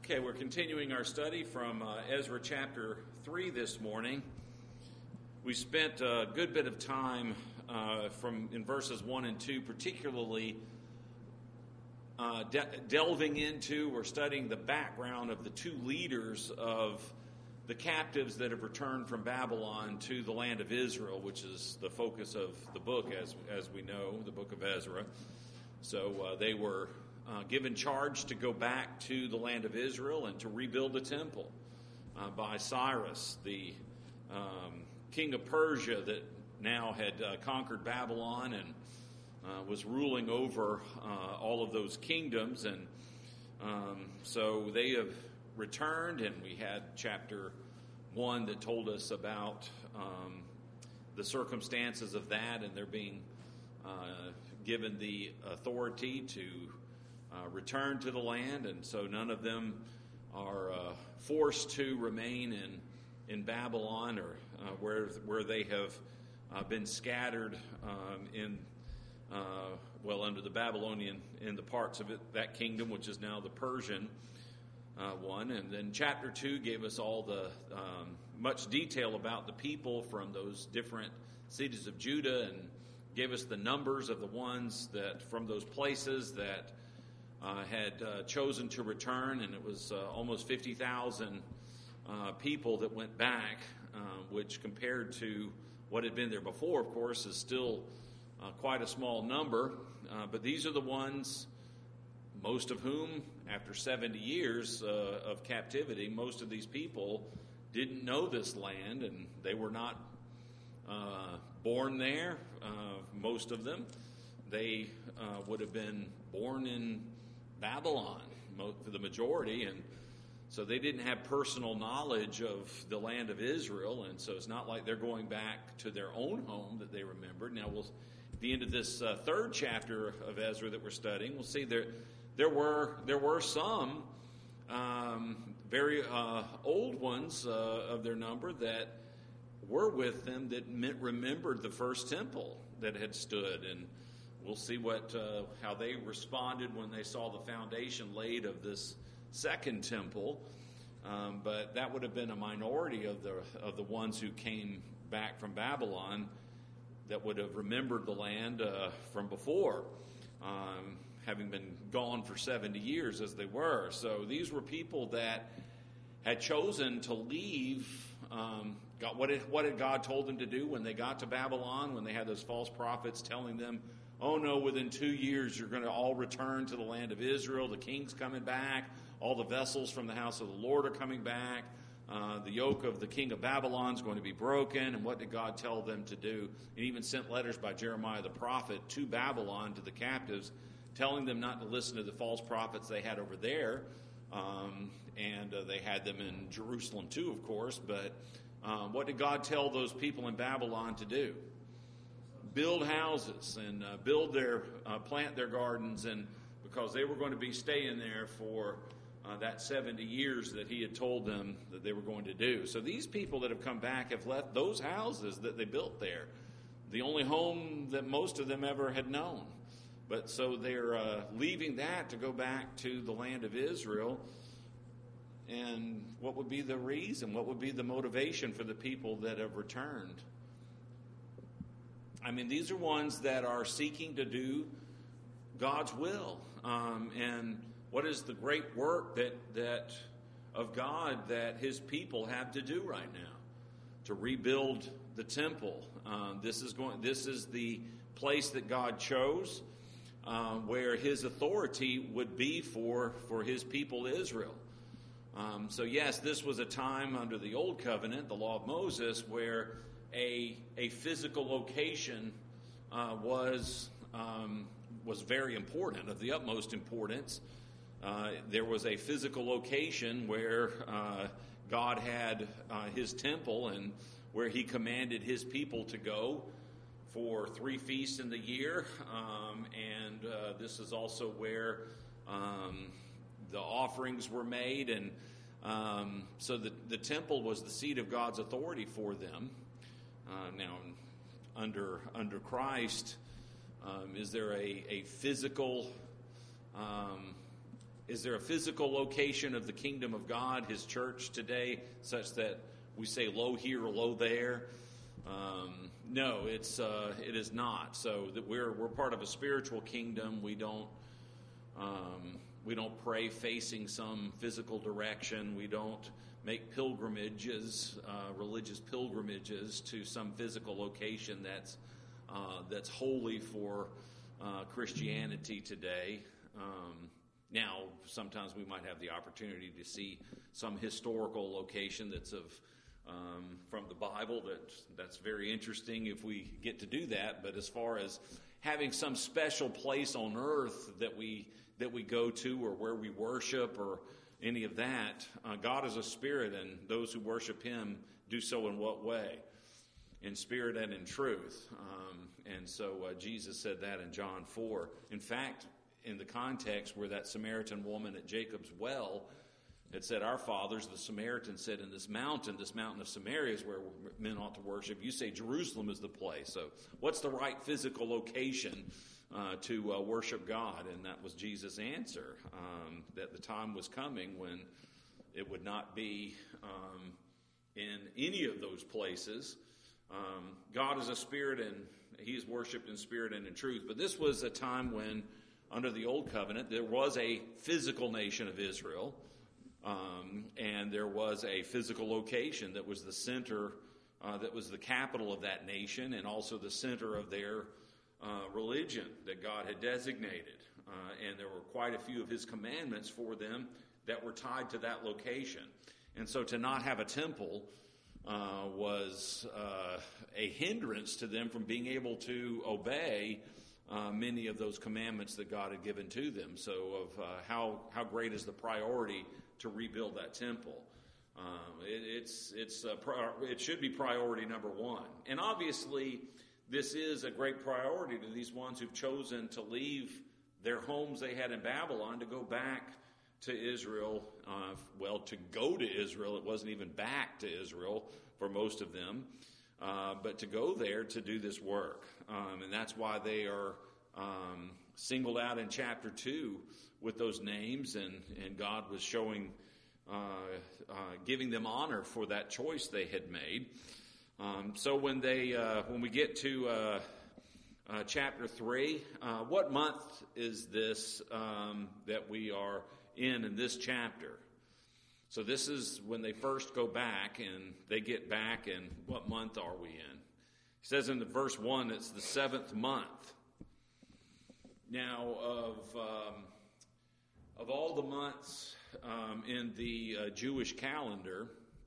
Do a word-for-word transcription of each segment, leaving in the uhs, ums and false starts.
Okay, we're continuing our study from uh, Ezra chapter three this morning. We spent a good bit of time uh, from in verses one and two, particularly uh, de- delving into or studying the background of the two leaders of the captives that have returned from Babylon to the land of Israel, which is the focus of the book, as as we know, the book of Ezra. So uh, they were Uh, given charge to go back to the land of Israel and to rebuild the temple uh, by Cyrus, the um, king of Persia that now had uh, conquered Babylon and uh, was ruling over uh, all of those kingdoms. And um, so they have returned, and we had chapter one that told us about um, the circumstances of that, and they're being uh, given the authority to Uh, return to the land, and so none of them are uh, forced to remain in in Babylon or uh, where where they have uh, been scattered um, in uh, well under the Babylonian in the parts of it, that kingdom which is now the Persian uh, one. And then chapter two gave us all the um, much detail about the people from those different cities of Judah, and gave us the numbers of the ones that from those places that Uh, had uh, chosen to return, and it was uh, almost fifty thousand uh, people that went back, uh, which compared to what had been there before, of course, is still uh, quite a small number. Uh, but these are the ones, most of whom, after seventy years uh, of captivity, most of these people didn't know this land, and they were not uh, born there, uh, most of them. They uh, would have been born in Babylon for the majority, and so they didn't have personal knowledge of the land of Israel, and so it's not like they're going back to their own home that they remembered. Now, we'll, at the end of this uh, third chapter of Ezra that we're studying, we'll see there there were there were some um, very uh, old ones uh, of their number that were with them that remembered the first temple that had stood, and we'll see what uh, how they responded when they saw the foundation laid of this second temple. Um, but that would have been a minority of the of the ones who came back from Babylon that would have remembered the land uh, from before, um, having been gone for seventy years as they were. So these were people that had chosen to leave. Um, God, what, did, what had God told them to do when they got to Babylon, when they had those false prophets telling them, oh no, within two years you're going to all return to the land of Israel. The king's coming back. All the vessels from the house of the Lord are coming back. Uh, the yoke of the king of Babylon is going to be broken. And what did God tell them to do? And even sent letters by Jeremiah the prophet to Babylon, to the captives, telling them not to listen to the false prophets they had over there. Um, and uh, they had them in Jerusalem too, of course. But um, what did God tell those people in Babylon to do? Build houses and uh, build their, uh, plant their gardens, and because they were going to be staying there for uh, that seventy years that he had told them that they were going to do. So these people that have come back have left those houses that they built there, the only home that most of them ever had known. But so they're uh, leaving that to go back to the land of Israel. And what would be the reason? What would be the motivation for the people that have returned? I mean, these are ones that are seeking to do God's will. Um, and what is the great work that that of God that his people have to do right now? To rebuild the temple. Um, this is going. This is the place that God chose, uh, where his authority would be for, for his people Israel. Um, so yes, this was a time under the Old Covenant, the law of Moses, where A, a physical location uh, was um, was very important, of the utmost importance. Uh, there was a physical location where uh, God had uh, his temple, and where he commanded his people to go for three feasts in the year. Um, and uh, this is also where um, the offerings were made. And um, so the, the temple was the seat of God's authority for them. Uh, now, under under Christ, um, is there a, a physical um, is there a physical location of the kingdom of God, his church today, such that we say low here or low there? Um, no, it's uh, it is not. So that we're we're part of a spiritual kingdom. We don't um, we don't pray facing some physical direction. We don't make pilgrimages, uh, religious pilgrimages to some physical location that's uh, that's holy for uh, Christianity today. Um, now, sometimes we might have the opportunity to see some historical location that's of um, from the Bible. That that's very interesting if we get to do that. But as far as having some special place on earth that we that we go to, or where we worship, or any of that, uh, God is a spirit, and those who worship him do so in what way? In spirit and in truth. Um, and so uh, Jesus said that in John four. In fact, in the context where that Samaritan woman at Jacob's well had said, our fathers, the Samaritans, said, in this mountain, this mountain of Samaria is where men ought to worship. You say Jerusalem is the place. So what's the right physical location uh, to uh, worship God? And that was Jesus' answer, um, that the time was coming when it would not be um, in any of those places. Um, God is a spirit, and he is worshipped in spirit and in truth. But this was a time when, under the Old Covenant, there was a physical nation of Israel. Um, and there was a physical location that was the center, uh, that was the capital of that nation, and also the center of their uh, religion that God had designated. Uh, and there were quite a few of his commandments for them that were tied to that location. And so to not have a temple uh, was uh, a hindrance to them from being able to obey uh, many of those commandments that God had given to them. So of uh, how, how great is the priority to rebuild that temple. Um, it, it's it's a pri- it should be priority number one. And obviously, this is a great priority to these ones who've chosen to leave their homes they had in Babylon to go back to Israel. Uh, well, to go to Israel, it wasn't even back to Israel for most of them, uh, but to go there to do this work. Um, and that's why they are um, singled out in chapter two with those names, and, and God was showing, uh, uh, giving them honor for that choice they had made. Um, so when they, uh, when we get to uh, uh, chapter three, uh, what month is this um, that we are in in this chapter? So this is when they first go back, and they get back, and what month are we in? He says in the verse one, it's the seventh month. Now of um, Of all the months um, in the uh, Jewish calendar,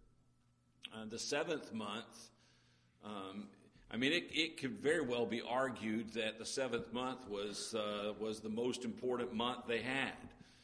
uh, the seventh month, um, I mean, it, it could very well be argued that the seventh month was uh, was the most important month they had.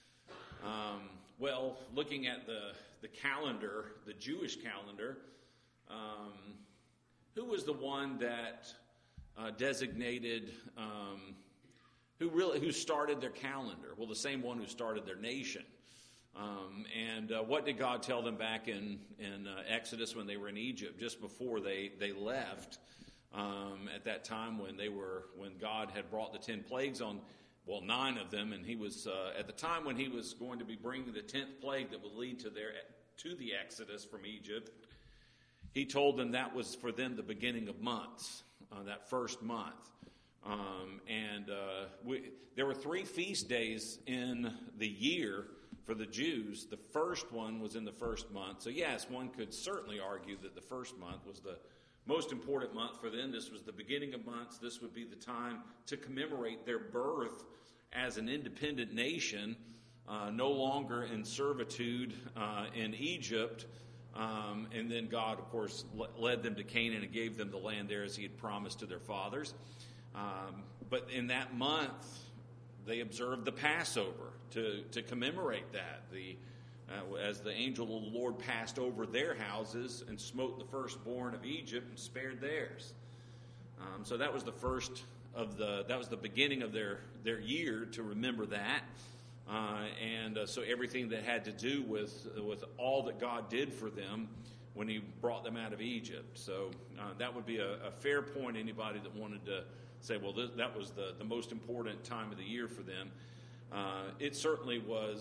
Um, well, looking at the, the calendar, the Jewish calendar, um, who was the one that uh, designated... Um, Who really who started their calendar? Well, the same one who started their nation. Um, and uh, what did God tell them back in in uh, Exodus when they were in Egypt, just before they they left? Um, at that time when they were when God had brought the ten plagues on, well, nine of them, and he was uh, at the time when he was going to be bringing the tenth plague that would lead to their to the Exodus from Egypt. He told them that was for them the beginning of months, uh, that first month. Um, and uh, we, there were three feast days in the year for the Jews. The first one was in the first month. So yes, one could certainly argue that the first month was the most important month for them. This was the beginning of months. This would be the time to commemorate their birth as an independent nation, uh, no longer in servitude uh, in Egypt. Um, and then God, of course, led them to Canaan and gave them the land there as he had promised to their fathers. Um, but in that month, they observed the Passover to, to commemorate that. The, uh, as the angel of the Lord passed over their houses and smote the firstborn of Egypt and spared theirs. Um, so that was the first of the, that was the beginning of their, their year to remember that. Uh, and uh, so everything that had to do with, with all that God did for them when he brought them out of Egypt. So uh, that would be a, a fair point, anybody that wanted to say, well, th- that was the, the most important time of the year for them. Uh, it certainly was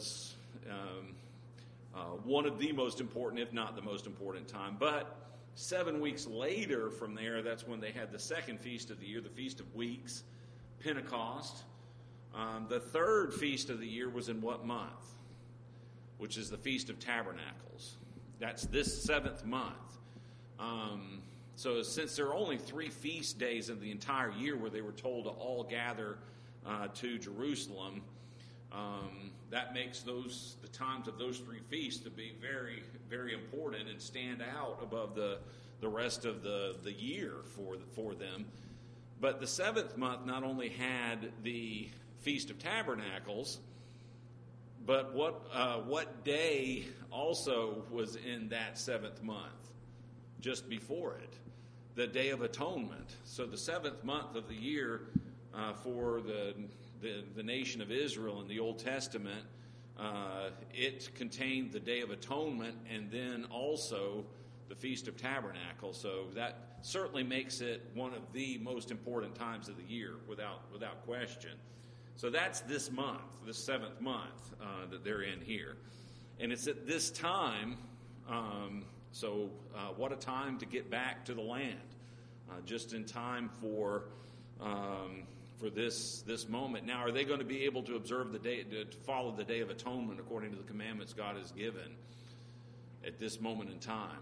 Um, uh, one of the most important, if not the most important time. But seven weeks later from there, that's when they had the second feast of the year, the Feast of Weeks, Pentecost. Um, the third feast of the year was in what month? Which is the Feast of Tabernacles. That's this seventh month. Um, so since there are only three feast days in the entire year where they were told to all gather uh, to Jerusalem, um, that makes those the times of those three feasts to be very, very important and stand out above the the rest of the, the year for for them. But the seventh month not only had the Feast of Tabernacles, but what uh, what day also was in that seventh month, just before it? The Day of Atonement. So the seventh month of the year uh, for the, the the nation of Israel in the Old Testament, uh, it contained the Day of Atonement and then also the Feast of Tabernacles. So that certainly makes it one of the most important times of the year, without without question. So that's this month, this seventh month uh, that they're in here. And it's at this time, um, so uh, what a time to get back to the land, uh, just in time for um, for this this moment. Now, are they going to be able to observe the day, to follow the Day of Atonement according to the commandments God has given at this moment in time?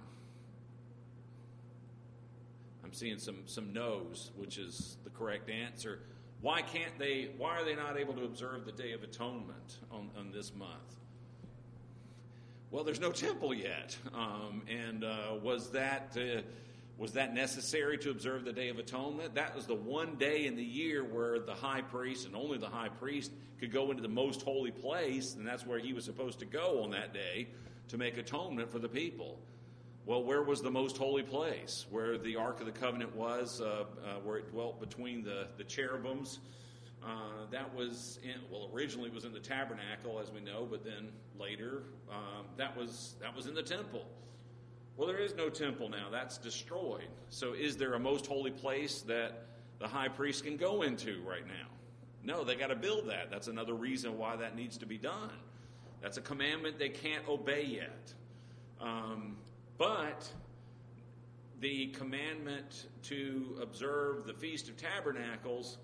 I'm seeing some some no's, which is the correct answer. Why can't they, why are they not able to observe the Day of Atonement on, on this month? Well, there's no temple yet. Um, and uh, was that uh, was that necessary to observe the Day of Atonement? That was the one day in the year where the high priest, and only the high priest, could go into the most holy place, and that's where he was supposed to go on that day to make atonement for the people. Well, where was the most holy place? Where the Ark of the Covenant was, uh, uh, where it dwelt between the, the cherubims. Uh, that was, in, well, originally it was in the tabernacle, as we know, but then later um, that was that was in the temple. Well, there is no temple now. That's destroyed. So is there a most holy place that the high priest can go into right now? No, they got to build that. That's another reason why that needs to be done. That's a commandment they can't obey yet. Um But the commandment to observe the Feast of Tabernacles,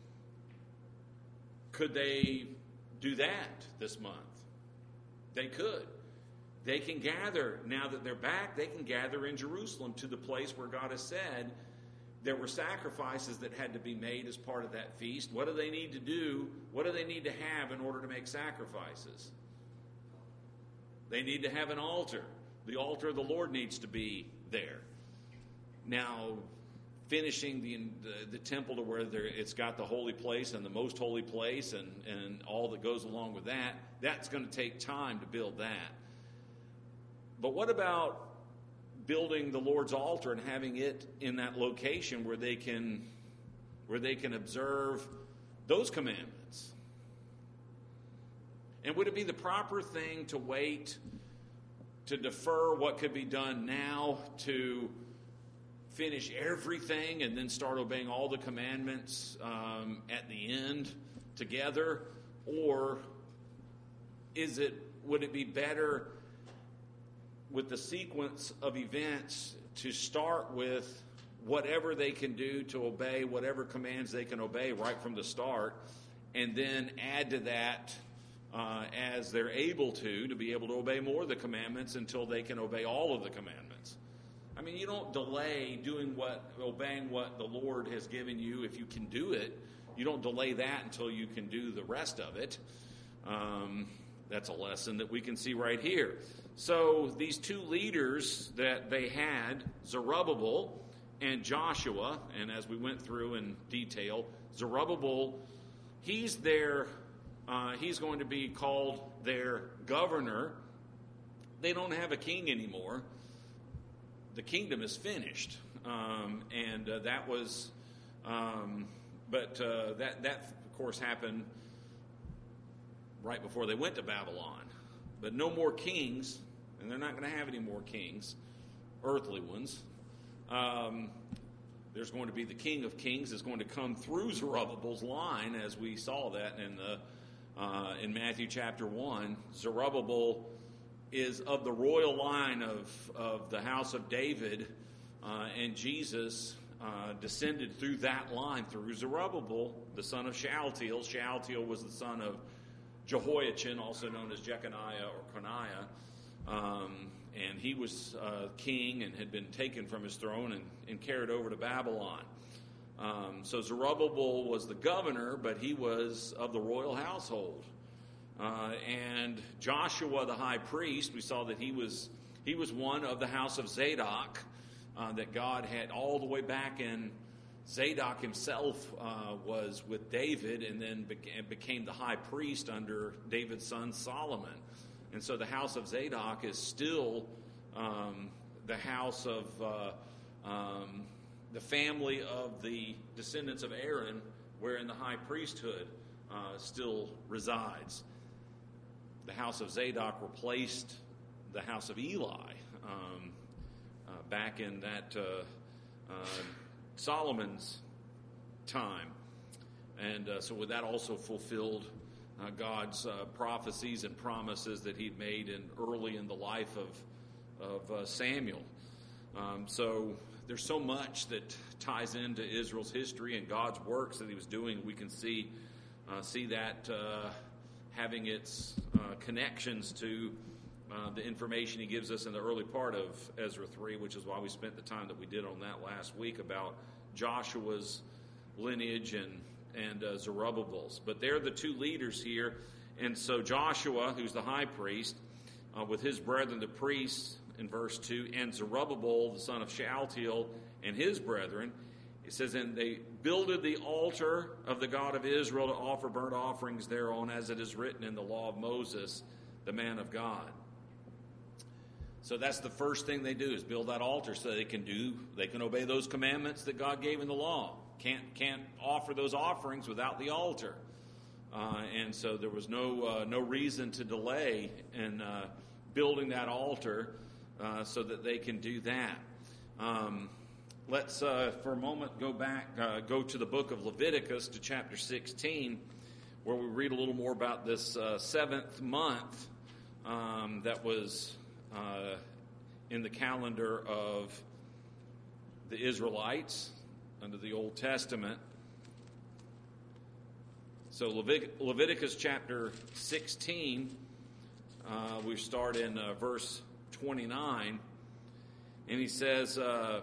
could they do that this month? They could. They can gather, now that they're back, they can gather in Jerusalem to the place where God has said there were sacrifices that had to be made as part of that feast. What do they need to do? What do they need to have in order to make sacrifices? They need to have an altar. The altar of the Lord needs to be there. Now, finishing the the, the temple to where there, it's got the holy place and the most holy place and, and all that goes along with that, that's going to take time to build that. But what about building the Lord's altar and having it in that location where they can where they can observe those commandments? And would it be the proper thing to wait, to defer what could be done now, to finish everything and then start obeying all the commandments um, at the end together? Or is it, would it be better with the sequence of events to start with whatever they can do to obey, whatever commands they can obey right from the start, and then add to that Uh, as they're able to, to be able to obey more of the commandments until they can obey all of the commandments? I mean, you don't delay doing what, obeying what the Lord has given you if you can do it. You don't delay that until you can do the rest of it. Um, that's a lesson that we can see right here. So these two leaders that they had, Zerubbabel and Joshua, and as we went through in detail, Zerubbabel, he's their Uh, he's going to be called their governor. They don't have a king anymore. The kingdom is finished, um, and uh, that was, um, but uh, that that of course happened right before they went to Babylon. But no more kings, and they're not going to have any more kings, earthly ones. Um, there's going to be the King of Kings is going to come through Zerubbabel's line, as we saw that in the uh, in Matthew chapter one. Zerubbabel is of the royal line of, of the house of David, uh, and Jesus uh, descended through that line, through Zerubbabel, the son of Shealtiel. Shealtiel was the son of Jehoiachin, also known as Jeconiah or Coniah, um, and he was uh, king and had been taken from his throne and, and carried over to Babylon. Um, so Zerubbabel was the governor, but he was of the royal household. Uh, and Joshua, the high priest, we saw that he was he was one of the house of Zadok, uh, that God had all the way back in. Zadok himself uh, was with David and then beca- became the high priest under David's son Solomon. And so the house of Zadok is still um, the house of uh, um, the family of the descendants of Aaron, wherein the high priesthood uh, still resides. The house of Zadok replaced the house of Eli um, uh, back in that uh, uh, Solomon's time. And uh, so with that also fulfilled uh, God's uh, prophecies and promises that he'd made in early in the life of, of uh, Samuel. Um, so there's so much that ties into Israel's history and God's works that he was doing. We can see uh, see that uh, having its uh, connections to uh, the information he gives us in the early part of Ezra three, which is why we spent the time that we did on that last week about Joshua's lineage and, and uh, Zerubbabel's. But they're the two leaders here. And so Joshua, who's the high priest, uh, with his brethren, the priests, in verse two, and Zerubbabel, the son of Shealtiel, and his brethren, it says, and they builded the altar of the God of Israel to offer burnt offerings thereon, as it is written in the law of Moses, the man of God. So that's the first thing they do, is build that altar so they can do, they can obey those commandments that God gave in the law. Can't can't offer those offerings without the altar. Uh, and so there was no uh, no reason to delay in uh, building that altar uh, so that they can do that. Um, let's, uh, for a moment, go back, uh, go to the book of Leviticus, to chapter sixteen, where we read a little more about this uh, seventh month um, that was Uh, in the calendar of the Israelites under the Old Testament. So Levit- Leviticus chapter sixteen, uh, we start in uh, verse twenty-nine, and he says, uh,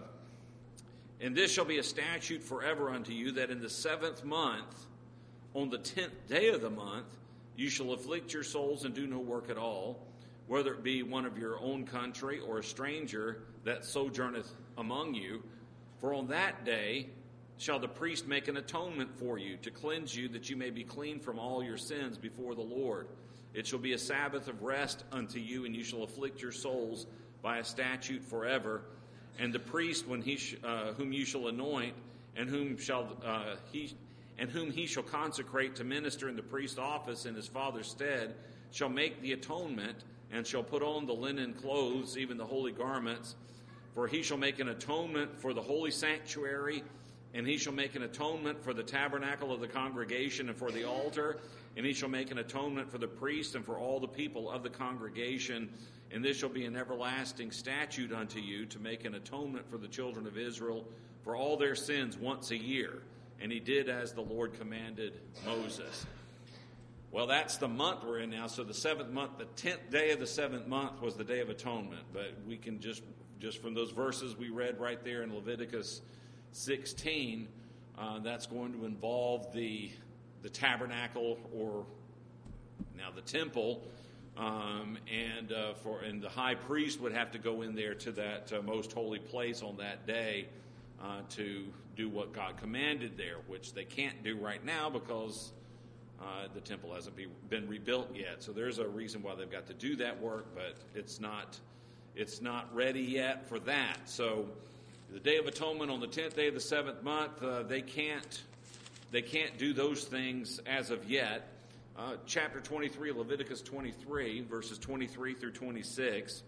and this shall be a statute forever unto you, that in the seventh month, on the tenth day of the month, you shall afflict your souls and do no work at all, whether it be one of your own country or a stranger that sojourneth among you. For on that day shall the priest make an atonement for you, to cleanse you, that you may be clean from all your sins before the Lord. It shall be a Sabbath of rest unto you, and you shall afflict your souls by a statute forever. And the priest, when he sh- uh, whom you shall anoint, and whom shall uh, he and whom he shall consecrate to minister in the priest's office in his father's stead, shall make the atonement, and shall put on the linen clothes, even the holy garments. For he shall make an atonement for the holy sanctuary, and he shall make an atonement for the tabernacle of the congregation and for the altar, and he shall make an atonement for the priest and for all the people of the congregation. And this shall be an everlasting statute unto you, to make an atonement for the children of Israel for all their sins once a year. And he did as the Lord commanded Moses. Well, that's the month we're in now. So the seventh month, the tenth day of the seventh month was the Day of Atonement. But we can just, just from those verses we read right there in Leviticus sixteen, uh, that's going to involve the the tabernacle, or now the temple, um, and uh, for and the high priest would have to go in there to that uh, most holy place on that day uh, to do what God commanded there, which they can't do right now because Uh, the temple hasn't be, been rebuilt yet. So there's a reason why they've got to do that work, but it's not it's not ready yet for that. So the Day of Atonement on the tenth day of the seventh month, uh, they can't they can't do those things as of yet. Uh, chapter twenty-three, Leviticus twenty-three, verses twenty-three through twenty-six.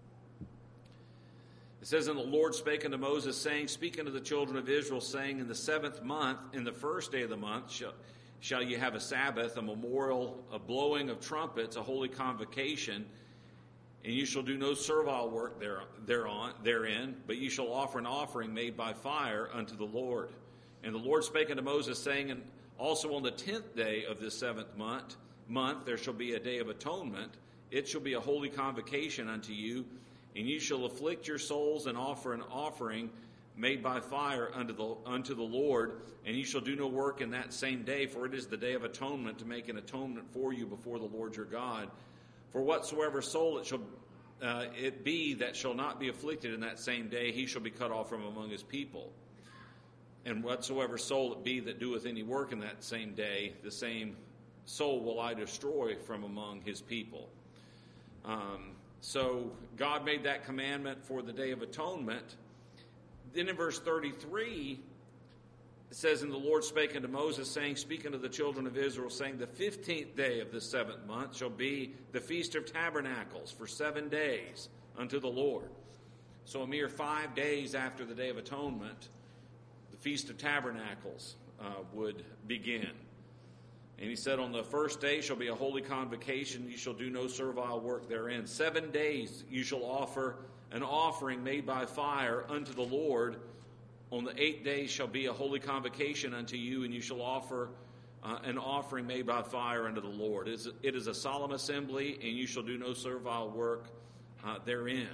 It says, and the Lord spake unto Moses, saying, Speak unto the children of Israel, saying, In the seventh month, in the first day of the month, shall shall you have a Sabbath, a memorial, a blowing of trumpets, a holy convocation, and you shall do no servile work there, thereon, therein, but you shall offer an offering made by fire unto the Lord. And the Lord spake unto Moses, saying, and also on the tenth day of this seventh month, month there shall be a day of atonement. It shall be a holy convocation unto you, and you shall afflict your souls and offer an offering made by fire unto the unto the Lord, and you shall do no work in that same day, for it is the day of atonement, to make an atonement for you before the Lord your God. For whatsoever soul it shall uh, it be that shall not be afflicted in that same day, he shall be cut off from among his people. And whatsoever soul it be that doeth any work in that same day, the same soul will I destroy from among his people. Um, so God made that commandment for the Day of Atonement. Then in verse thirty-three, it says, and the Lord spake unto Moses, saying, speak unto the children of Israel, saying, the fifteenth day of this seventh month shall be the Feast of Tabernacles for seven days unto the Lord. So a mere five days after the Day of Atonement, the Feast of Tabernacles uh, would begin. And he said, on the first day shall be a holy convocation. You shall do no servile work therein. Seven days you shall offer an offering made by fire unto the Lord. On the eighth day shall be a holy convocation unto you, and you shall offer uh, an offering made by fire unto the Lord. It is, it is a solemn assembly, and you shall do no servile work uh, therein.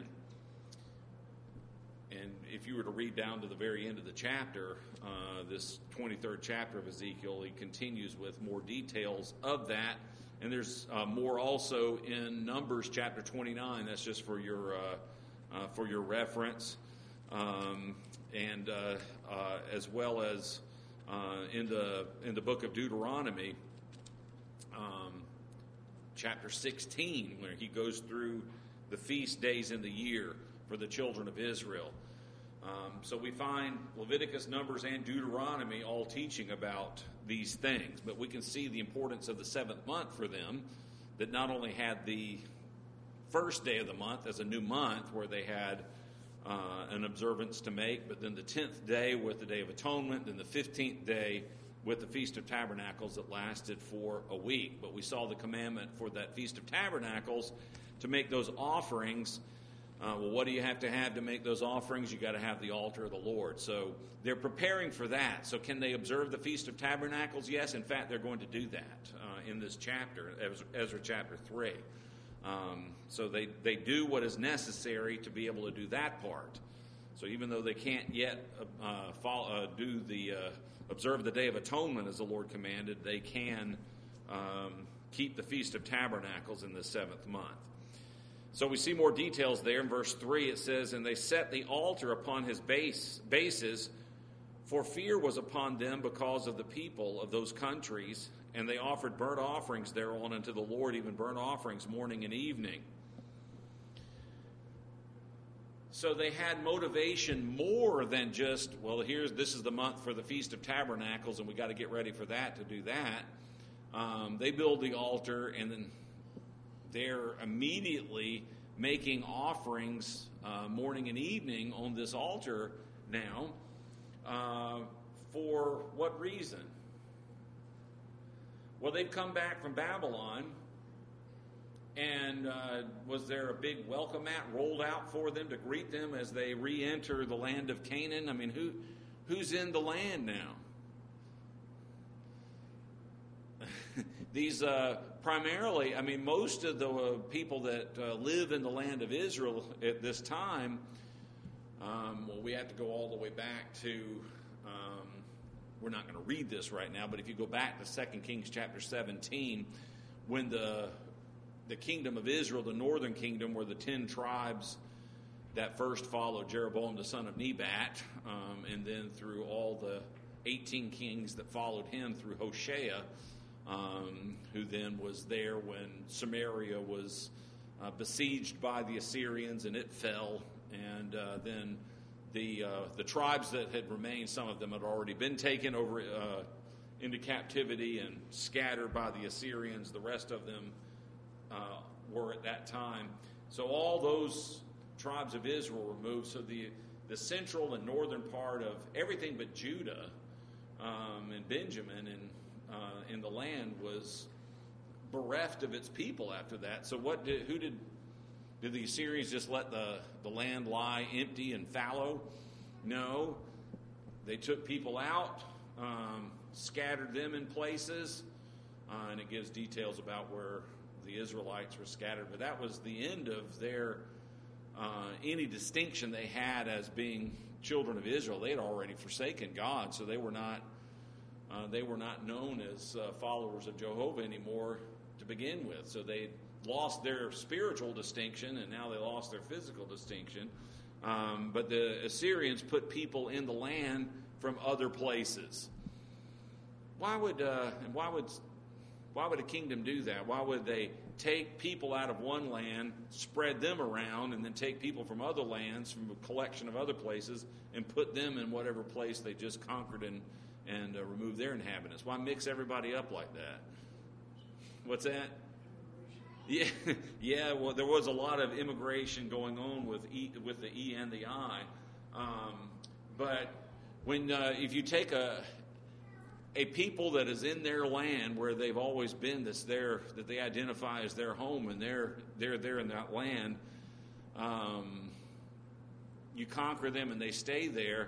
And if you were to read down to the very end of the chapter, uh, this twenty-third chapter of Ezekiel, he continues with more details of that. And there's uh, more also in Numbers chapter twenty-nine. That's just for your uh, uh, for your reference, um, and uh, uh, as well as uh, in the in the book of Deuteronomy, um, chapter sixteen, where he goes through the feast days in the year for the children of Israel. Um, so we find Leviticus, Numbers, and Deuteronomy all teaching about these things. But we can see the importance of the seventh month for them, that not only had the first day of the month as a new month where they had uh, an observance to make, but then the tenth day with the Day of Atonement, then the fifteenth day with the Feast of Tabernacles that lasted for a week. But we saw the commandment for that Feast of Tabernacles to make those offerings. Uh, well, what do you have to have to make those offerings? You got to have the altar of the Lord. So they're preparing for that. So can they observe the Feast of Tabernacles? Yes, in fact, they're going to do that uh, in this chapter, Ezra chapter three. Um, so they, they do what is necessary to be able to do that part. So even though they can't yet uh, follow, uh, do the uh, observe the Day of Atonement as the Lord commanded, they can um, keep the Feast of Tabernacles in the seventh month. So we see more details there. In verse three it says, and they set the altar upon his base bases, for fear was upon them because of the people of those countries, and they offered burnt offerings thereon unto the Lord, even burnt offerings morning and evening. So they had motivation more than just, well, here's this is the month for the Feast of Tabernacles, and we got to get ready for that to do that. Um, they build the altar, and then they're immediately making offerings uh, morning and evening on this altar now. Uh, for what reason? Well, they've come back from Babylon, and uh, was there a big welcome mat rolled out for them to greet them as they re-enter the land of Canaan? I mean, who who's in the land now? These uh, primarily, I mean, most of the uh, people that uh, live in the land of Israel at this time, um, well, we have to go all the way back to, um, we're not going to read this right now, but if you go back to Second Kings chapter seventeen, when the the kingdom of Israel, the northern kingdom, were the ten tribes that first followed Jeroboam the son of Nebat, um, and then through all the eighteen kings that followed him through Hoshea, Um, who then was there when Samaria was uh, besieged by the Assyrians and it fell. And uh, then the uh, the tribes that had remained, some of them had already been taken over uh, into captivity and scattered by the Assyrians. The rest of them uh, were at that time. So all those tribes of Israel were moved. So the, the central and northern part of everything but Judah um, and Benjamin and uh, in the land was bereft of its people after that. So what did, who did, did the Assyrians just let the, the land lie empty and fallow? No. They took people out, um, scattered them in places, uh, and it gives details about where the Israelites were scattered. But that was the end of their, uh, any distinction they had as being children of Israel. They had already forsaken God, so they were not, uh, they were not known as uh, followers of Jehovah anymore to begin with. So they lost their spiritual distinction, and now they lost their physical distinction. Um, but the Assyrians put people in the land from other places. Why would uh, why would why would a kingdom do that? Why would they take people out of one land, spread them around, and then take people from other lands, from a collection of other places, and put them in whatever place they just conquered and and uh, remove their inhabitants? Why mix everybody up like that? What's that? Yeah, yeah. Well, there was a lot of immigration going on with e, with the E and the I, um, but when uh, if you take a a people that is in their land where they've always been, that's their that they identify as their home, and they're they're there in that land, um, you conquer them and they stay there.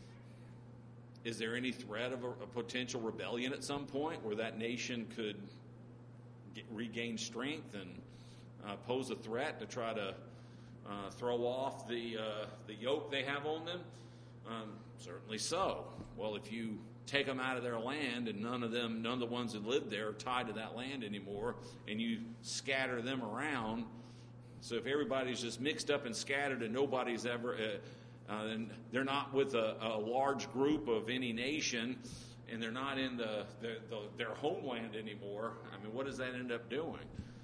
Is there any threat of a, a potential rebellion at some point where that nation could Get, regain strength and uh, pose a threat to try to uh, throw off the uh, the yoke they have on them? Um, certainly so. Well, if you take them out of their land and none of them, none of the ones that live there are tied to that land anymore, and you scatter them around, so if everybody's just mixed up and scattered and nobody's ever, uh, uh, and they're not with a, a large group of any nation, and they're not in the, the, the their homeland anymore, I mean, what does that end up doing?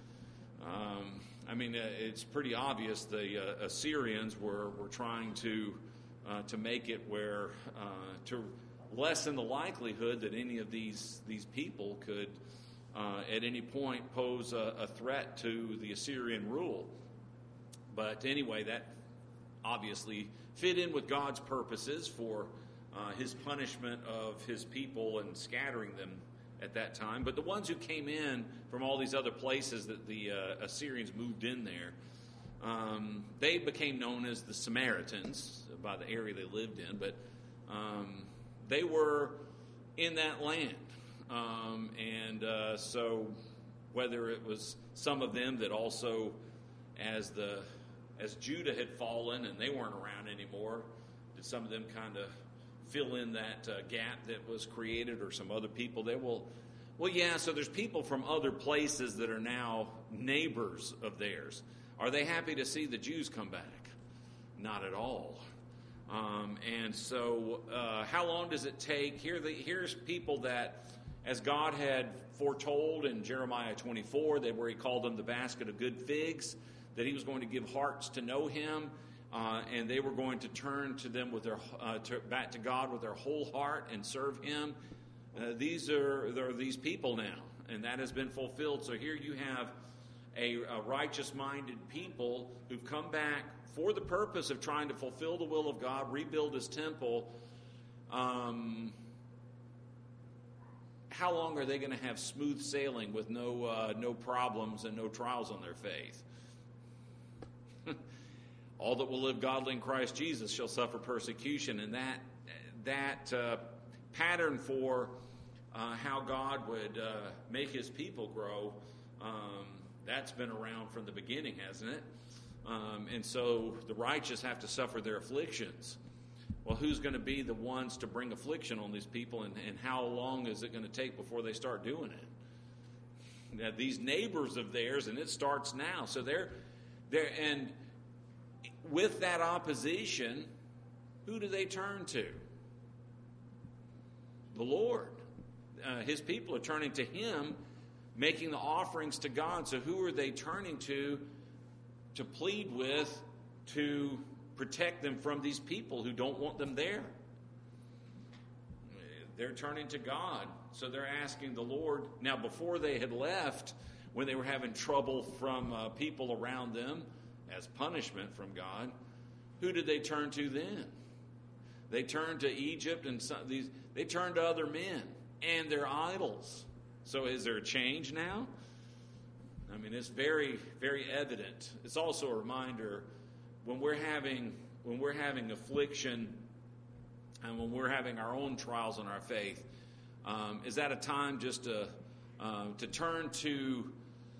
Um, I mean, uh, it's pretty obvious the uh, Assyrians were, were trying to uh, to make it where uh, to lessen the likelihood that any of these these people could uh, at any point pose a, a threat to the Assyrian rule. But anyway, that obviously fit in with God's purposes for Uh, his punishment of his people and scattering them at that time. But the ones who came in from all these other places that the uh, Assyrians moved in there, um, they became known as the Samaritans by the area they lived in. But um, they were in that land. Um, and uh, so whether it was some of them that also, as the as Judah had fallen and they weren't around anymore, did some of them kind of fill in that uh, gap that was created, or some other people there? Well, well, yeah, so there's people from other places that are now neighbors of theirs. Are they happy to see the Jews come back? Not at all. Um, and so uh, how long does it take? Here, the, here's people that, as God had foretold in Jeremiah twenty-four, that where he called them the basket of good figs, that he was going to give hearts to know him. Uh, and they were going to turn to them with their uh, to, back to God with their whole heart and serve Him. Uh, these are there are these people now, and that has been fulfilled. So here you have a, a righteous-minded people who've come back for the purpose of trying to fulfill the will of God, rebuild His temple. Um, how long are they going to have smooth sailing with no uh, no problems and no trials on their faith? All that will live godly in Christ Jesus shall suffer persecution. And that that uh, pattern for uh, how God would uh, make his people grow, um, that's been around from the beginning, hasn't it? Um, and so the righteous have to suffer their afflictions. Well, who's going to be the ones to bring affliction on these people, and, and how long is it going to take before they start doing it? Now, these neighbors of theirs, and it starts now. So they're, they're and... with that opposition, who do they turn to? The Lord. Uh, his people are turning to Him, making the offerings to God. So who are they turning to to plead with to protect them from these people who don't want them there? They're turning to God. So they're asking the Lord. Now, before they had left, when they were having trouble from uh, people around them, as punishment from God, who did they turn to then? They turned to Egypt, and some, these, they turned to other men and their idols. So is there a change now? I mean, it's very, very evident. It's also a reminder when we're having when we're having affliction and when we're having our own trials in our faith, um, is that a time just to uh, to turn to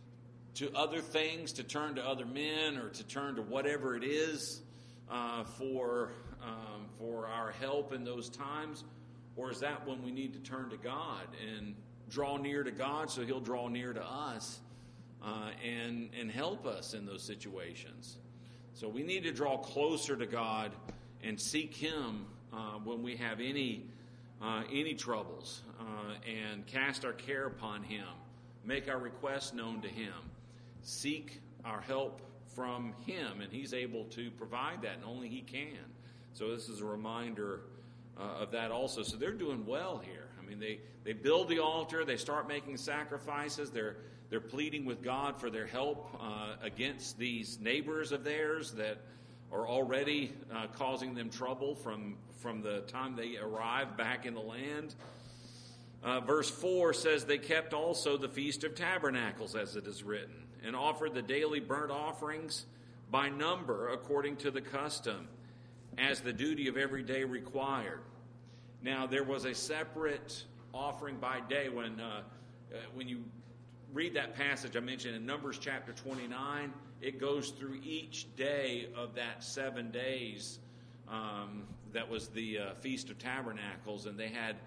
to other things, to turn to other men, or to turn to whatever it is uh, for um, for our help in those times? Or is that when we need to turn to God and draw near to God so He'll draw near to us uh, and and help us in those situations? So we need to draw closer to God and seek Him uh, when we have any uh, any troubles uh, and cast our care upon Him, make our requests known to Him, seek our help from Him, and He's able to provide that, and only He can. So this is a reminder uh, of that also. So they're doing well here. I mean, they, they build the altar, they start making sacrifices, they're they're pleading with God for their help uh, against these neighbors of theirs that are already uh, causing them trouble from, from the time they arrive back in the land. Uh, verse four says, they kept also the Feast of Tabernacles, as it is written, and offered the daily burnt offerings by number according to the custom, as the duty of every day required. Now, there was a separate offering by day. When uh, uh, when you read that passage I mentioned in Numbers chapter twenty-nine, it goes through each day of that seven days um, that was the uh, Feast of Tabernacles, and they had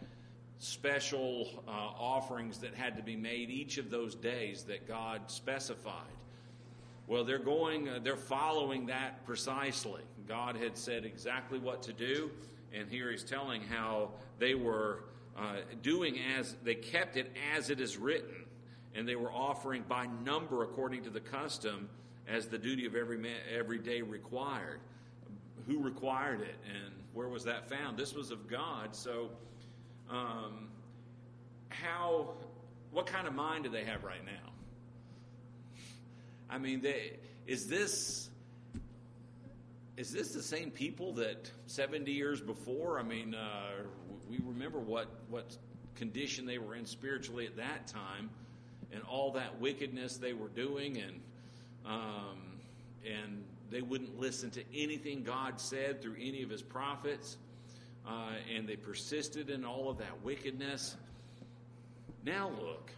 special uh, offerings that had to be made each of those days that God specified. Well, they're going, uh, they're following that precisely. God had said exactly what to do, and here He's telling how they were uh, doing as they kept it as it is written, and they were offering by number according to the custom, as the duty of every man, every day required. Who required it, and where was that found? This was of God. So, um, how? What kind of mind do they have right now? I mean, they, is this is this the same people that seventy years before? I mean, uh, we remember what what condition they were in spiritually at that time, and all that wickedness they were doing, and um, and they wouldn't listen to anything God said through any of His prophets, uh, and they persisted in all of that wickedness. Now look,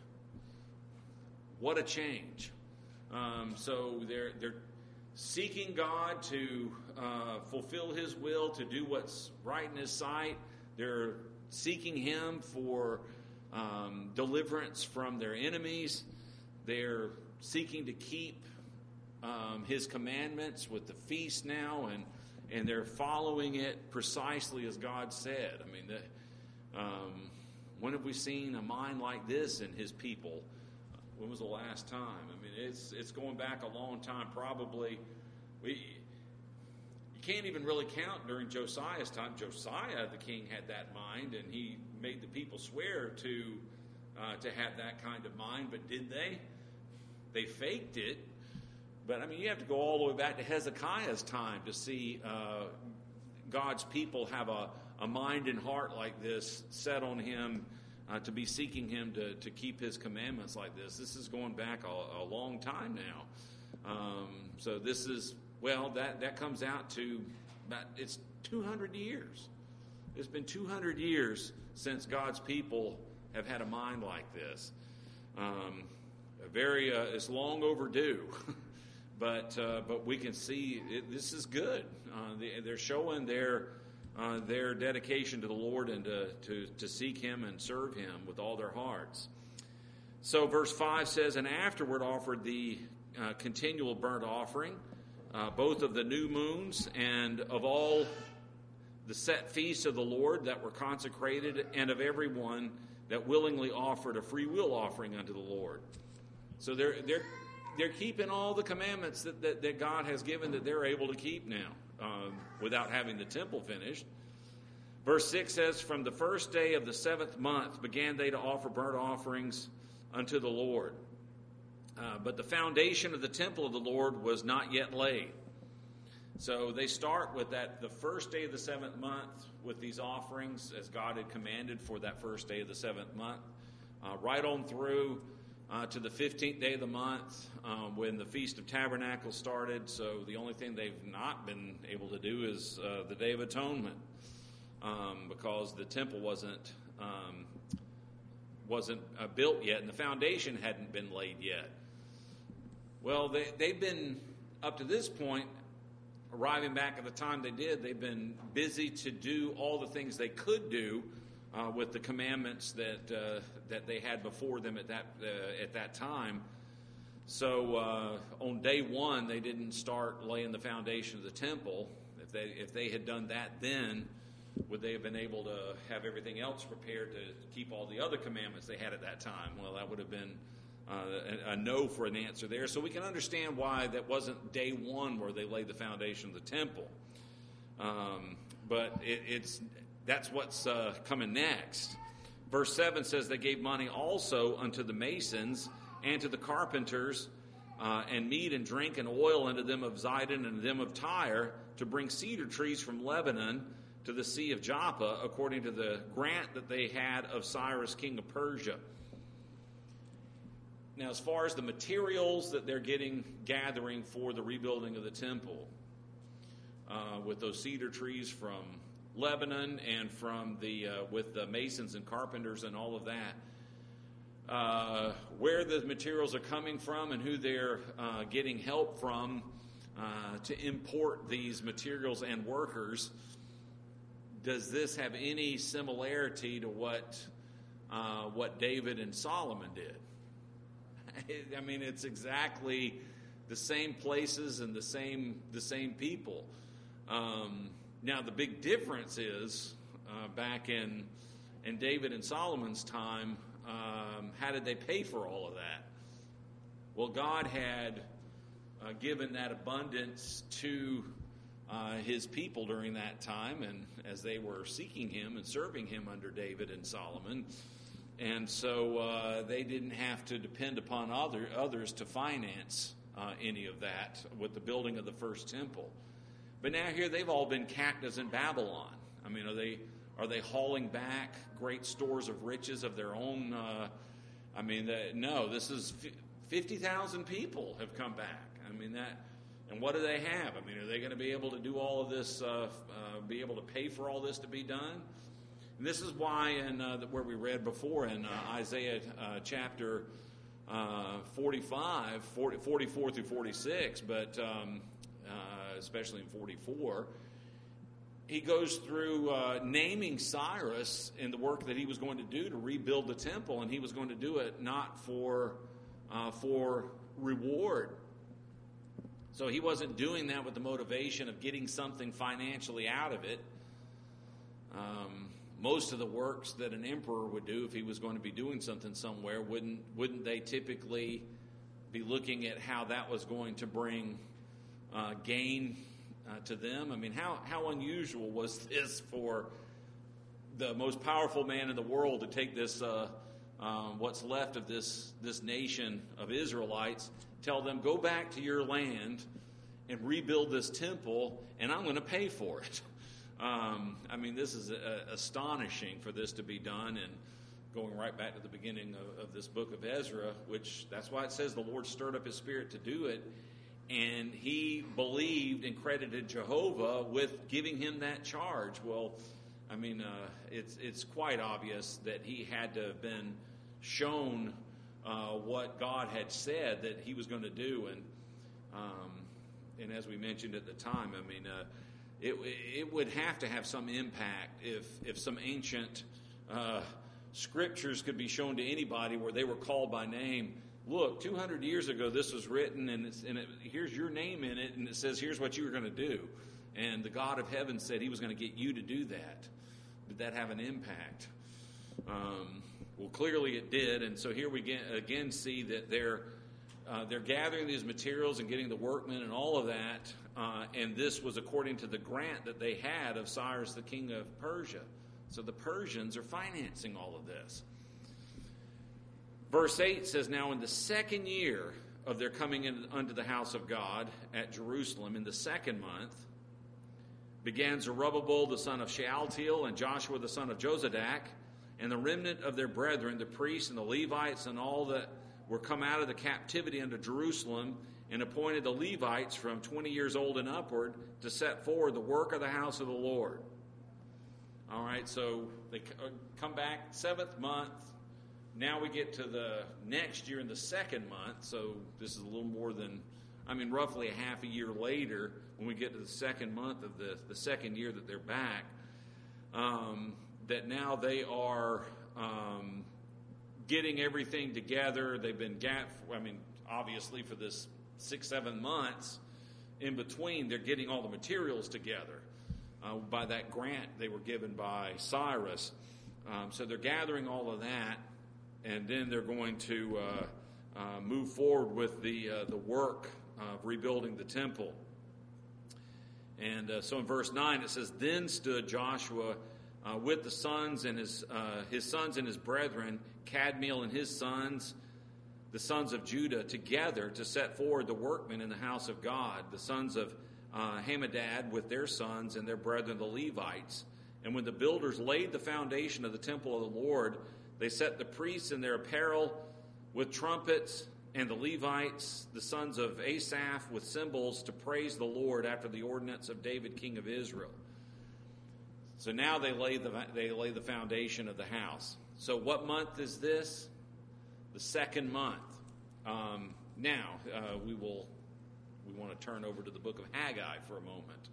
what a change! Um, so they're they're seeking God to uh, fulfill His will, to do what's right in His sight. They're seeking Him for um, deliverance from their enemies. They're seeking to keep um, His commandments with the feast now, and and they're following it precisely as God said. I mean, the, um, when have we seen a mind like this in His people? When was the last time? I mean, it's it's going back a long time. Probably, we you can't even really count during Josiah's time. Josiah, the king, had that mind, and he made the people swear to uh, to have that kind of mind. But did they? They faked it. But I mean, you have to go all the way back to Hezekiah's time to see uh, God's people have a, a mind and heart like this set on Him. Uh, to be seeking Him to, to keep His commandments like this. This is going back a, a long time now. Um, so this is, well, that, that comes out to about, it's two hundred years. It's been two hundred years since God's people have had a mind like this. Um, a very, uh, it's long overdue. but uh, but we can see it, this is good. Uh, they, they're showing their Uh, their dedication to the Lord and to, to, to seek Him and serve Him with all their hearts. So verse five says, and afterward offered the uh, continual burnt offering, uh, both of the new moons and of all the set feasts of the Lord that were consecrated, and of everyone that willingly offered a free will offering unto the Lord. So they're they're they're keeping all the commandments that, that, that God has given that they're able to keep now. Um, without having the temple finished. Verse six says, from the first day of the seventh month began they to offer burnt offerings unto the Lord. Uh, but the foundation of the temple of the Lord was not yet laid. So they start with that the first day of the seventh month with these offerings as God had commanded for that first day of the seventh month. uh, right on through uh, to the fifteenth day of the month um, when the Feast of Tabernacles started. So the only thing they've not been able to do is uh, the Day of Atonement um, because the temple wasn't um, wasn't uh, built yet and the foundation hadn't been laid yet. Well, they, they've been, up to this point, arriving back at the time they did, they've been busy to do all the things they could do uh, with the commandments that uh, that they had before them at that uh, at that time. So uh, on day one, they didn't start laying the foundation of the temple. If they if they had done that then, would they have been able to have everything else prepared to keep all the other commandments they had at that time? Well, that would have been Uh, a, a no for an answer there. So we can understand why that wasn't day one where they laid the foundation of the temple. Um, but it, it's that's what's uh, coming next. Verse seven says they gave money also unto the masons and to the carpenters uh, and meat and drink and oil unto them of Zidon and them of Tyre to bring cedar trees from Lebanon to the sea of Joppa according to the grant that they had of Cyrus king of Persia. Now, as far as the materials that they're getting, gathering for the rebuilding of the temple, uh, with those cedar trees from Lebanon and from the uh, with the masons and carpenters and all of that, uh, where the materials are coming from and who they're uh, getting help from uh, to import these materials and workers, does this have any similarity to what uh, what David and Solomon did? I mean, it's exactly the same places and the same the same people. Um, now, the big difference is uh, back in in David and Solomon's time, um, how did they pay for all of that? Well, God had uh, given that abundance to uh, His people during that time, and as they were seeking Him and serving Him under David and Solomon. And so uh, they didn't have to depend upon other, others to finance uh, any of that with the building of the first temple. But now here they've all been captives in Babylon. I mean, are they are they hauling back great stores of riches of their own? Uh, I mean, they, no, this is fifty thousand people have come back. I mean, that, and what do they have? I mean, are they going to be able to do all of this, uh, uh, be able to pay for all this to be done? And this is why, in uh, where we read before in uh, Isaiah uh, chapter uh, forty-five, forty, forty-four through forty-six, but um, uh, especially in forty-four, he goes through uh, naming Cyrus in the work that he was going to do to rebuild the temple, and he was going to do it not for uh, for reward. So he wasn't doing that with the motivation of getting something financially out of it. Um, Most of the works that an emperor would do if he was going to be doing something somewhere, wouldn't wouldn't they typically be looking at how that was going to bring uh, gain uh, to them? I mean, how, how unusual was this for the most powerful man in the world to take this, uh, uh, what's left of this, this nation of Israelites, tell them, go back to your land and rebuild this temple, and I'm going to pay for it. Um, I mean, this is uh, astonishing for this to be done, and going right back to the beginning of, of this book of Ezra, which that's why it says the Lord stirred up his spirit to do it, and he believed and credited Jehovah with giving him that charge. Well, I mean, uh, it's it's quite obvious that he had to have been shown uh, what God had said that he was going to do, and um, and as we mentioned at the time, I mean. Uh, It, it would have to have some impact if, if some ancient uh, scriptures could be shown to anybody where they were called by name. Look, two hundred years ago this was written, and, it's, and it, here's your name in it, and it says here's what you were going to do. And the God of heaven said he was going to get you to do that. Did that have an impact? Um, well, clearly it did, and so here we get, again see that they're Uh, they're gathering these materials and getting the workmen and all of that, uh, and this was according to the grant that they had of Cyrus, the king of Persia. So the Persians are financing all of this. Verse eight says, now in the second year of their coming in unto the house of God at Jerusalem, in the second month, began Zerubbabel the son of Shealtiel and Joshua the son of Jozadak, and the remnant of their brethren, the priests and the Levites, and all that were come out of the captivity unto Jerusalem, and appointed the Levites from twenty years old and upward to set forward the work of the house of the Lord. All right, so they come back seventh month. Now we get to the next year in the second month, so this is a little more than, I mean, roughly a half a year later when we get to the second month of the, the second year that they're back, um, that now they are um, getting everything together. They've been, gat- I mean, obviously for this six, seven months in between, they're getting all the materials together uh, by that grant they were given by Cyrus. Um, so they're gathering all of that, and then they're going to uh, uh, move forward with the uh, the work of rebuilding the temple. And uh, so in verse nine it says, "Then stood Joshua uh, with the sons and his uh, his sons and his brethren, Kadmiel and his sons, the sons of Judah, together to set forward the workmen in the house of God, the sons of uh, Hamadad with their sons and their brethren the Levites. And when the builders laid the foundation of the temple of the Lord, they set the priests in their apparel with trumpets, and the Levites, the sons of Asaph, with cymbals to praise the Lord after the ordinance of David, king of Israel." So now they lay the they lay the foundation of the house. So what month is this? The second month. Um, now uh, we will we want to turn over to the book of Haggai for a moment.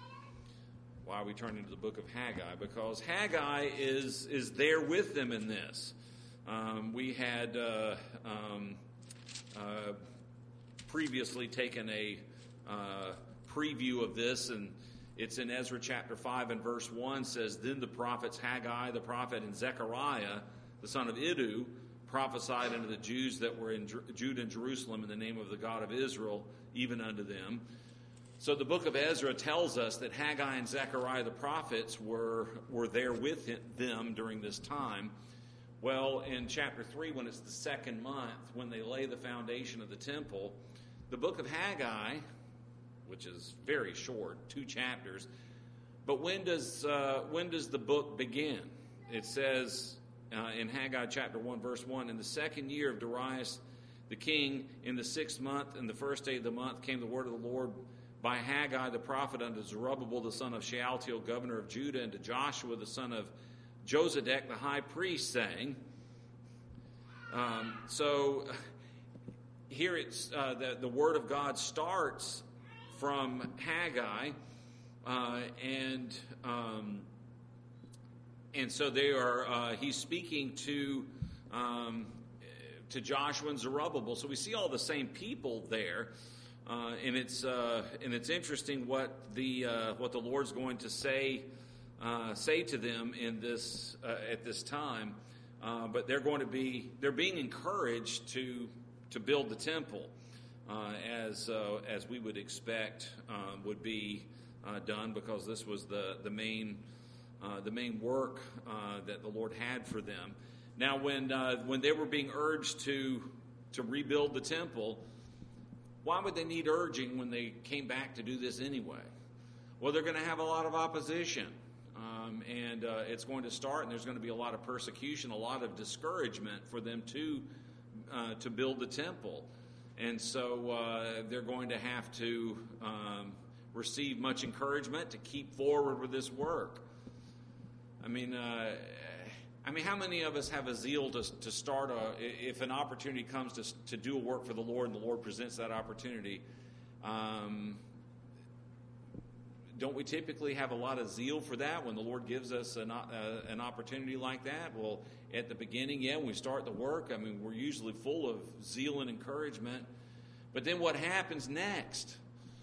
Why are we turning to the book of Haggai? Because Haggai is is there with them in this. Um, we had uh, um, uh, previously taken a uh, preview of this, and it's in Ezra chapter five and verse one. Says, "Then the prophets Haggai the prophet and Zechariah the son of Iddu prophesied unto the Jews that were in Judah and Jerusalem in the name of the God of Israel, even unto them." So the book of Ezra tells us that Haggai and Zechariah the prophets were, were there with them during this time. Well, in chapter three, when it's the second month, when they lay the foundation of the temple, the book of Haggai, which is very short, two chapters, but when does uh, when does the book begin? It says uh, in Haggai chapter one, verse one, "In the second year of Darius the king, in the sixth month, in the first day of the month, came the word of the Lord by Haggai the prophet unto Zerubbabel the son of Shealtiel, governor of Judah, and to Joshua the son of Josedek the high priest, saying," um, so here it's uh, the, the word of God starts from Haggai, uh, and um, and so they are. Uh, he's speaking to um, to Joshua and Zerubbabel. So we see all the same people there. Uh, and it's uh, and it's interesting what the uh, what the Lord's going to say uh, say to them in this uh, at this time, uh, but they're going to be they're being encouraged to to build the temple uh, as uh, as we would expect um, would be uh, done, because this was the the main uh, the main work uh, that the Lord had for them. Now, when uh, when they were being urged to to rebuild the temple, why would they need urging when they came back to do this anyway? Well, they're going to have a lot of opposition, um, and uh, it's going to start, and there's going to be a lot of persecution, a lot of discouragement for them to uh, to build the temple. And so uh, they're going to have to um, receive much encouragement to keep forward with this work. I mean, uh, I mean, how many of us have a zeal to to start a, if an opportunity comes to to do a work for the Lord and the Lord presents that opportunity, um, don't we typically have a lot of zeal for that when the Lord gives us an, uh, an opportunity like that? Well, at the beginning, yeah, when we start the work, I mean, we're usually full of zeal and encouragement. But then what happens next?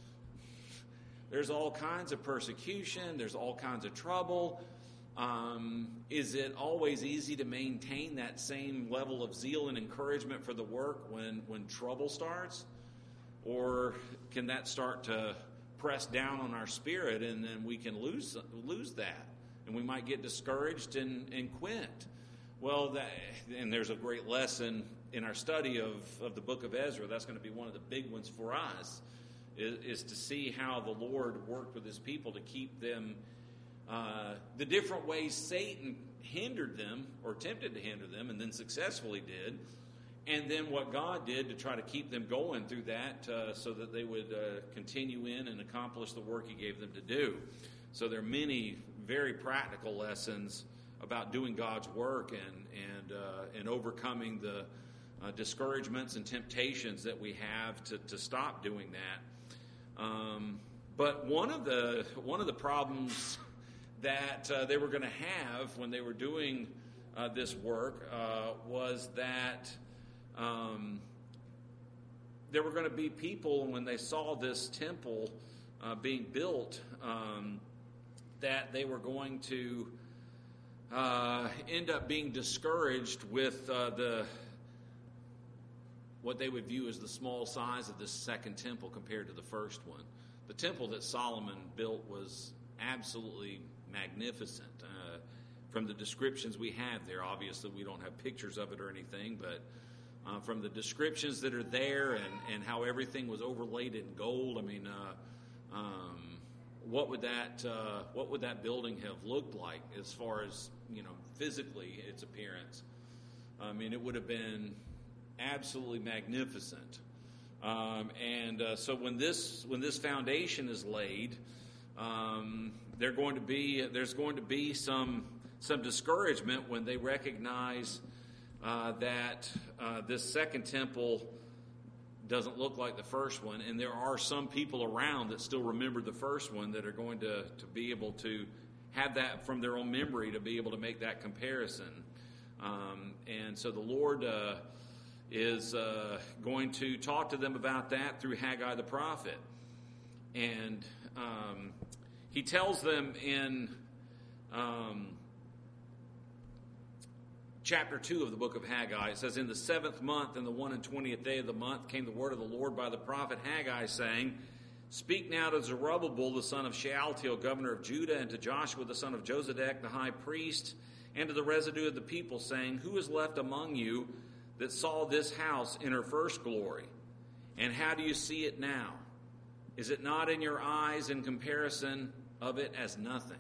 There's all kinds of persecution. There's all kinds of trouble. Um, is it always easy to maintain that same level of zeal and encouragement for the work when, when trouble starts? Or can that start to press down on our spirit, and then we can lose lose that, and we might get discouraged and, and quit? Well, that, and there's a great lesson in our study of, of the book of Ezra. That's going to be one of the big ones for us, is, is to see how the Lord worked with his people to keep them uh, the different ways Satan hindered them or attempted to hinder them and then successfully did, and then what God did to try to keep them going through that uh, so that they would uh, continue in and accomplish the work he gave them to do. So there are many very practical lessons about doing God's work and and uh, and overcoming the uh, discouragements and temptations that we have to, to stop doing that. Um, but one of the one of the problems that uh, they were going to have when they were doing uh, this work uh, was that um, there were going to be people, when they saw this temple uh, being built, um, that they were going to uh, end up being discouraged with uh, the what they would view as the small size of this second temple compared to the first one. The temple that Solomon built was absolutely magnificent. Uh, from the descriptions we have there, obviously we don't have pictures of it or anything, but uh, from the descriptions that are there and, and how everything was overlaid in gold, I mean, uh, um, what would that uh, what would that building have looked like as far as, you know, physically its appearance? I mean, it would have been absolutely magnificent. Um, and uh, so when this when this foundation is laid, um, they're going to be there's going to be some some discouragement when they recognize uh, that uh, this second temple doesn't look like the first one, and there are some people around that still remember the first one that are going to, to be able to have that from their own memory to be able to make that comparison. Um, and so the Lord uh, is uh, going to talk to them about that through Haggai the prophet. And um, he tells them in um, chapter two of the book of Haggai, it says, "In the seventh month, in the one and twentieth day of the month, came the word of the Lord by the prophet Haggai, saying, Speak now to Zerubbabel, the son of Shealtiel, governor of Judah, and to Joshua, the son of Josedek, the high priest, and to the residue of the people, saying, Who is left among you that saw this house in her first glory? And how do you see it now? Is it not in your eyes in comparison of it as nothing?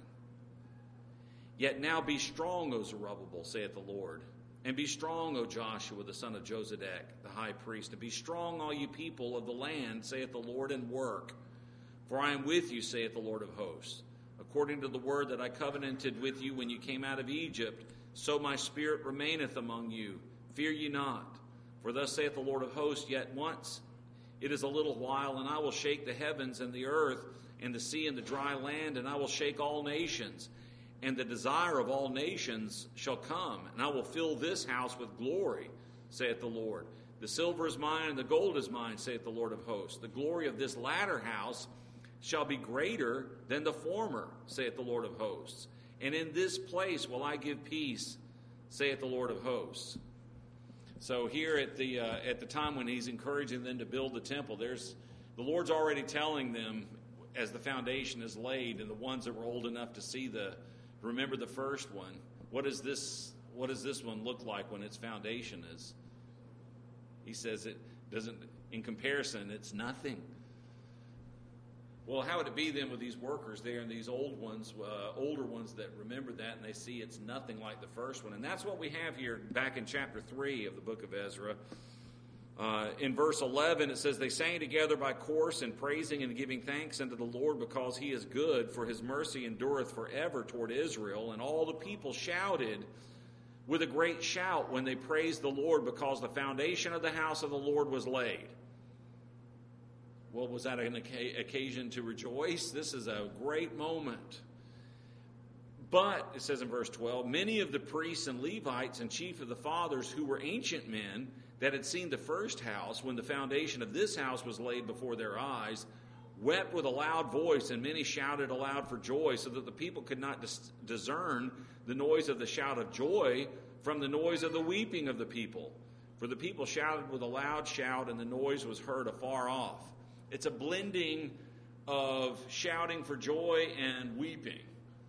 Yet now be strong, O Zerubbabel, saith the Lord, and be strong, O Joshua, the son of Josedek, the high priest, and be strong, all you people of the land, saith the Lord, and work. For I am with you, saith the Lord of hosts. According to the word that I covenanted with you when you came out of Egypt, so my spirit remaineth among you. Fear ye not. For thus saith the Lord of hosts, Yet once it is a little while, and I will shake the heavens and the earth and the sea and the dry land, and I will shake all nations. And the desire of all nations shall come, and I will fill this house with glory, saith the Lord. The silver is mine, and the gold is mine, saith the Lord of hosts. The glory of this latter house shall be greater than the former, saith the Lord of hosts. And in this place will I give peace, saith the Lord of hosts." So here at the uh, at the time when he's encouraging them to build the temple, there's the Lord's already telling them as the foundation is laid, and the ones that were old enough to see the remember the first one, what does this what does this one look like when its foundation is? He says it doesn't, in comparison, it's nothing. Well, how would it be then with these workers there and these old ones, uh, older ones that remember that and they see it's nothing like the first one? And that's what we have here back in chapter three of the book of Ezra. Uh, in verse eleven, it says, "They sang together by course in praising and giving thanks unto the Lord, because he is good, for his mercy endureth forever toward Israel. And all the people shouted with a great shout when they praised the Lord, because the foundation of the house of the Lord was laid." Well, was that an occasion to rejoice? This is a great moment. But, it says in verse twelve, "Many of the priests and Levites and chief of the fathers, who were ancient men, that had seen the first house, when the foundation of this house was laid before their eyes, wept with a loud voice, and many shouted aloud for joy, so that the people could not dis- discern the noise of the shout of joy from the noise of the weeping of the people. For the people shouted with a loud shout, and the noise was heard afar off." It's a blending of shouting for joy and weeping.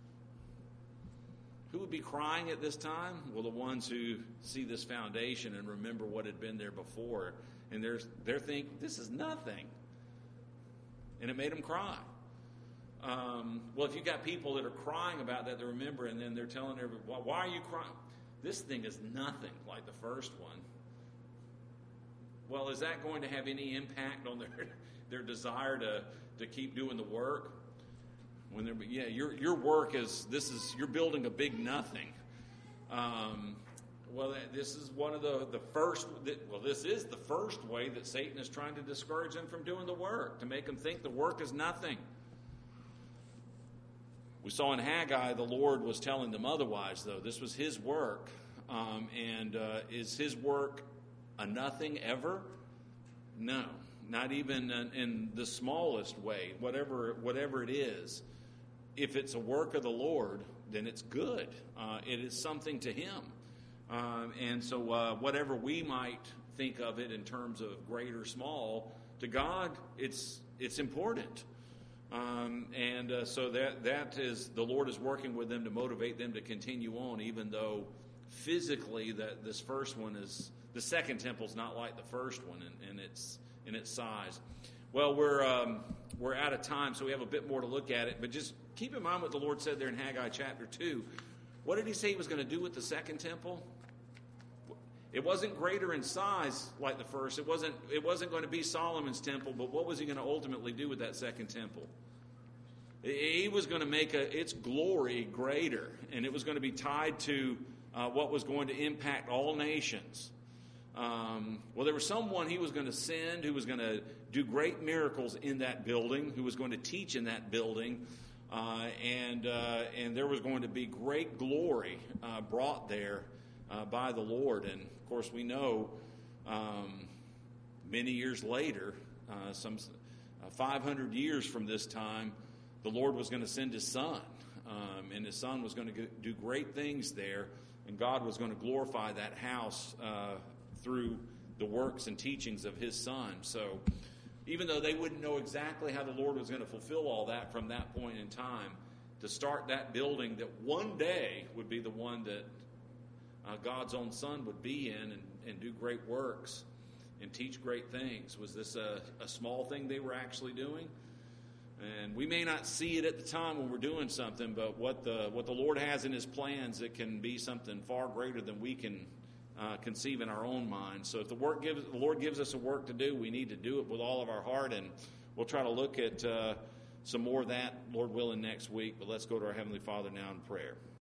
Who would be crying at this time? Well, the ones who see this foundation and remember what had been there before. And they're, they're thinking, this is nothing. And it made them cry. Um, well, if you've got people that are crying about that, they remember, and then they're telling everybody, why, why are you crying? This thing is nothing like the first one. Well, is that going to have any impact on their their desire to, to keep doing the work? When they're yeah, your your work is this is you're building a big nothing. Um, well, this is one of the the first. Well, this is the first way that Satan is trying to discourage them from doing the work, to make them think the work is nothing. We saw in Haggai the Lord was telling them otherwise, though. This was His work. Um, and uh, is His work a nothing ever? No, not even in, in the smallest way, whatever, whatever it is. If it's a work of the Lord, then it's good. Uh, it is something to Him. Um, and so uh, whatever we might think of it in terms of great or small, to God, it's it's important. Um, and uh, so that that is, the Lord is working with them to motivate them to continue on, even though physically that this first one is, the second temple is not like the first one in, in its in its size. Well, we're um, we're out of time, so we have a bit more to look at it. But just keep in mind what the Lord said there in Haggai chapter two. What did He say He was going to do with the second temple? It wasn't greater in size like the first. It wasn't it wasn't going to be Solomon's temple, but what was He going to ultimately do with that second temple? He was going to make a, its glory greater, and it was going to be tied to uh, what was going to impact all nations. Um, well, there was someone He was going to send who was going to do great miracles in that building, who was going to teach in that building, uh, and uh, and there was going to be great glory uh, brought there uh, by the Lord. And of course, we know um, many years later, uh, some uh, five hundred years from this time, the Lord was going to send His Son, um, and His Son was going to do great things there, and God was going to glorify that house uh, through the works and teachings of His Son. So even though they wouldn't know exactly how the Lord was going to fulfill all that from that point in time, to start that building that one day would be the one that uh, God's own Son would be in and, and do great works and teach great things. Was this a, a small thing they were actually doing? And we may not see it at the time when we're doing something, but what the what the Lord has in His plans, it can be something far greater than we can uh, conceive in our own mind. So if the work gives the Lord gives us a work to do, we need to do it with all of our heart, and we'll try to look at uh, some more of that, Lord willing, next week. But let's go to our Heavenly Father now in prayer.